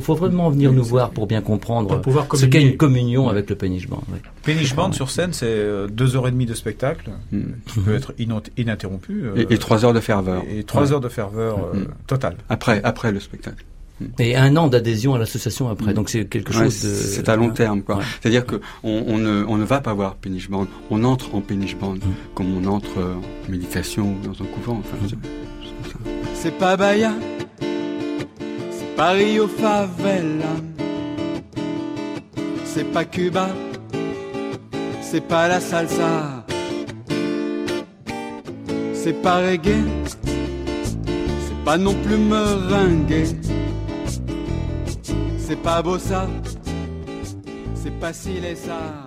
faut vraiment venir nous voir pour bien comprendre ce qu'est une communion avec le Péniche Band. Oui. Péniche Band sur scène, c'est 2h30 de spectacle, qui peut être ininterrompu. Et 3 heures de ferveur. Et 3 heures de ferveur totale. Après le spectacle. Et 1 an d'adhésion à l'association après, donc c'est quelque chose de... C'est à long terme, quoi. Ouais. C'est-à-dire que on ne va pas voir Péniche Band, on entre en Péniche Band, comme on entre en méditation ou dans un couvent, enfin, c'est pas Bahia, c'est pas Rio Favela, c'est pas Cuba, c'est pas la salsa, c'est pas reggae, c'est pas non plus meringue. C'est pas bossa, c'est pas si les ça.